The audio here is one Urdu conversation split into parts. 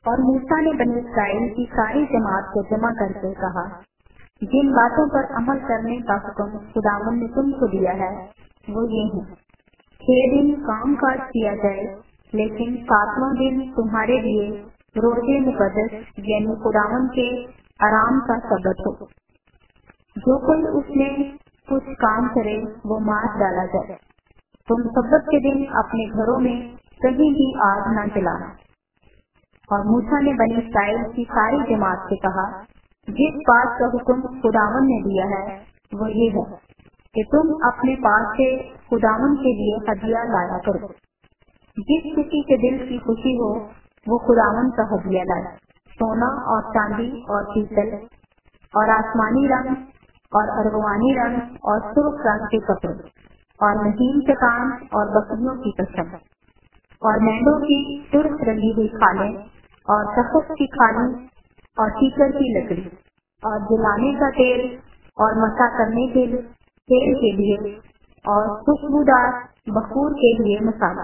اور موسیٰ نے بنی اسرائیل کی ساری جماعت کو جمع کر کے کہا، جن باتوں پر عمل کرنے کا حکم خداوند نے تم کو دیا ہے وہ یہ ہے: 6 دن کام کاج کیا جائے، لیکن 7واں دن تمہارے لیے روزے مقدس یعنی خداوند کے آرام کا سبت ہو۔ جو کوئی اس میں کچھ کام کرے وہ مار ڈالا جائے۔ تم سبت کے دن اپنے گھروں میں کہیں بھی آگ نہ جلانا۔ اور موسیٰ نے بنی اسرائیل کی ساری جماعت سے کہا، جس بات کا حکم خداوند نے دیا ہے وہ یہ ہے کہ تم اپنے پاس سے خداوند کے لیے ہدیہ لایا کرو۔ جس کسی کے دل کی خوشی ہو وہ خداوند کا ہدیہ لائے، سونا اور چاندی اور پیتل اور آسمانی رنگ اور ارغوانی رنگ اور سرخ رنگ کے کپڑے اور مہین کتان اور بکریوں کی قسم اور مینڈوں کی سرخ رنگی ہوئی کھالیں اور تخت کی کھالیں اور کیچڑ کی لکڑی اور جلانے کا تیل اور مسا کرنے کے تیل کے لیے اور خوشبودار بخور کے لیے مسالہ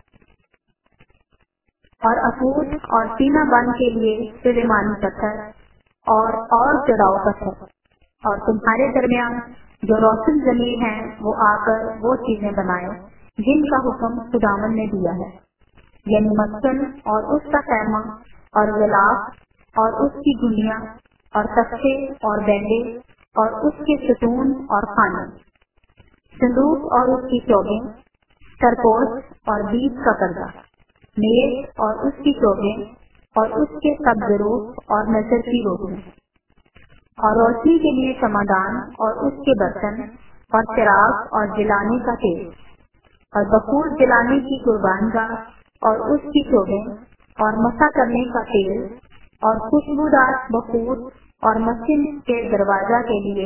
اور افود اور سینہ بند کے لیے سلیمانی پتھر اور چڑاؤ پتھر۔ اور تمہارے درمیان جو روشن ضمیر ہیں وہ آ کر وہ چیزیں بنائے جن کا حکم خداوند نے دیا ہے، یعنی مسکن اور اس کا خیمہ اور غلاف اور اس کی گنیاں اور تختے اور بینڈے اور اس کے ستون اور خانے، صندوق اور اس کی چوبیں، سرپوش اور بیج کا پردہ، میز اور اس کی چوبیں اور اس کے سب ضروف اور نظر کی روشنی اور روشنی کے لیے سمادان اور اس کے برتن اور چراغ اور جلانے کا تیل اور بخور جلانے کی قربان گاہ اور اس کی چوبیں اور مسا کرنے کا تیل اور خوشبودار بخور اور مسجد کے دروازہ کے لیے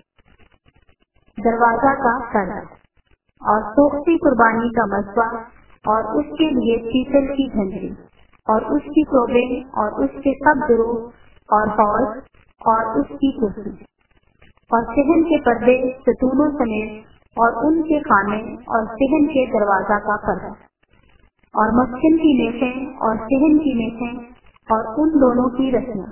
دروازہ کا پردہ اور سوکھتی قربانی کا مصباح اور اس کے لیے پیتل کی جھنجری اور اس کی چوبیں اور اس کے سب ضروف اور حوض اور اس کی کرسی اور صحن کے پردے ستونوں سمیت اور ان کے خانے اور صحن کے دروازہ کا پردہ اور مسکن کی میخیں اور صحن کی میخیں اور ان دونوں کی رسیاں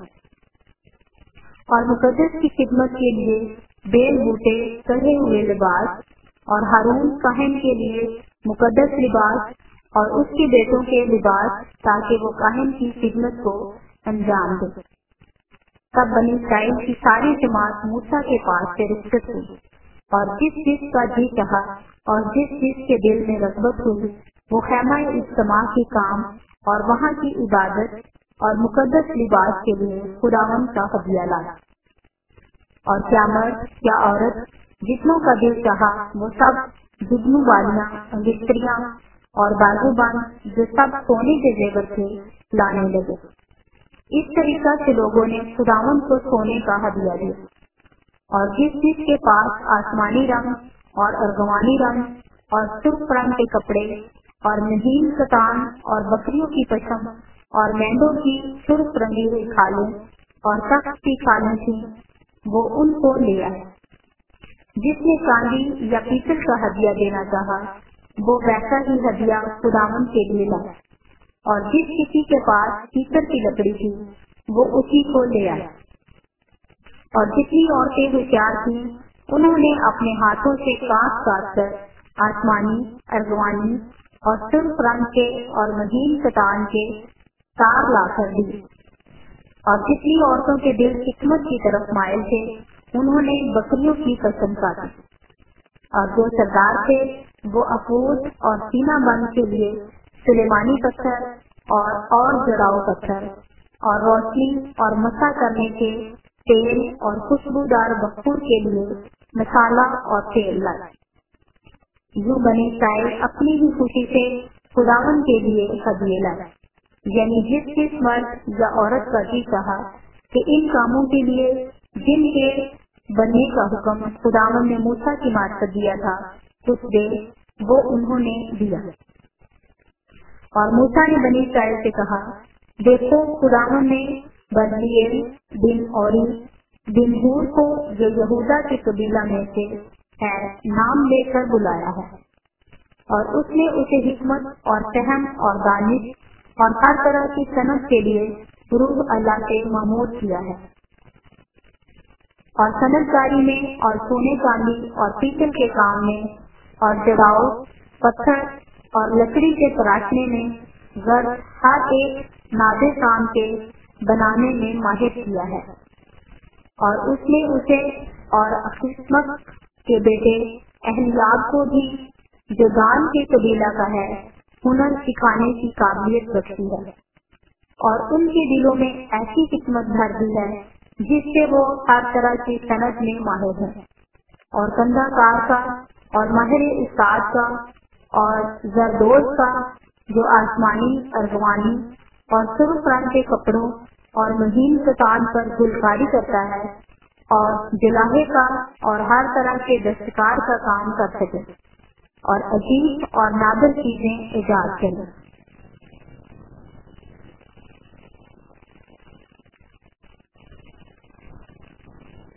اور مقدس کی خدمت کے لیے بیل بوٹے کڑھے ہوئے لباس اور ہارون کاہن کے لیے مقدس لباس اور اس کے بیٹوں کے لباس تاکہ وہ کاہن کی خدمت کو انجام دے۔ تب بنی اسرائیل کی ساری جماعت موسیٰ کے پاس سے رخصت ہوئی، اور جس جس کا جی چاہا اور جس جس کے دل میں رغبت ہوئی وہ خیمہ اجتماع کے کام اور وہاں کی عبادت اور مقدس لباس کے لیے خداوند کا ہدیہ لایا۔ اور کیا مرد کیا عورت جتنوں کا دل چاہا وہ سب جگنو والیاں، بستریاں اور بازو بند جو سب سونے کے زیور تھے لانے لگے۔ اس طریقہ سے لوگوں نے خداوند کو سونے کا ہدیہ دیا، اور جس جس کے پاس آسمانی رنگ اور ارغوانی رنگ اور سرخ رنگ کے کپڑے اور مہین کتان اور بکریوں کی پشم اور مینڈوں کی سرخ رنگی ہوئی کھالیں اور تخت کی کھالیں تھیں وہ ان کو لے آئے۔ جس نے چاندی یا پیتل کا ہدیہ دینا چاہا وہ ویسا ہی ہدیہ خداوند کے لیے لایا، اور جس کسی کے پاس پیتل کی لکڑی تھی وہ اسی کو لے آیا۔ اور جتنی عورتیں ہوشیار تھیں انہوں نے اپنے ہاتھوں سے کاٹ کر آسمانی، ارغوانی اور سرخ رنگ کے اور مہین کتان کے تار لا کر دی۔ اور جتنی عورتوں کے دل حکمت کی طرف مائل تھے انہوں نے بکریوں کی قسم کاٹی۔ اور جو سردار تھے وہ افود اور سینہ بند کے لیے سلیمانی پتھر اور جڑاؤ پتھر اور روشنی اور مسا کرنے کے تیل اور خوشبودار بخور کے لیے مسالہ اور تیل لائے۔ یوں بنی اسرائیل اپنی ہی خوشی سے خداوند کے لیے ہدیے لائے، یعنی جس جس مرد یا عورت کا جی چاہا کہ ان کاموں کے لیے جن کے بننے کا حکم خداوند نے موسیٰ کی معرفت دیا تھا کچھ دے، وہ انہوں نے دیا۔ اور موسیٰ نے بنی اسرائیل سے کہا، دیکھو خداوند نے بدلیل بن اوری بن ہور کو جو یہودا کے قبیلہ میں سے ہے نام لے کر بلایا ہے، اور اس نے اسے حکمت اور فہم اور دانش اور ہر طرح کی صنعت کے لیے रूह अल्लाह से महमूद किया है। और सनतकारी में और सोने चांदी और पीतल के काम में और जड़ाऊ पत्थर और लकड़ी के तराशने में गर्द हर एक नादिर काम के बनाने में माहिर किया है। और उसने उसे और अखिस्मत के बेटे अहलियाब को भी, जो दान के कबीला का है, हुनर सिखाने की काबिलियत बख्शी है। और उनके दिलों में ऐसी हिकमत भर दी है जिससे वो हर तरह की सनत में माहिर है। और कंधाकार का और माहिर उस्ताद का और जरदोज का, जो आसमानी अरगवानी और सुर्ख रंग के कपड़ों और महीन कतान पर गुलकारी करता है, और जुलाहे का और हर तरह के दस्तकार का काम कर सके और अजीब और नादिर चीजें इजाद करे।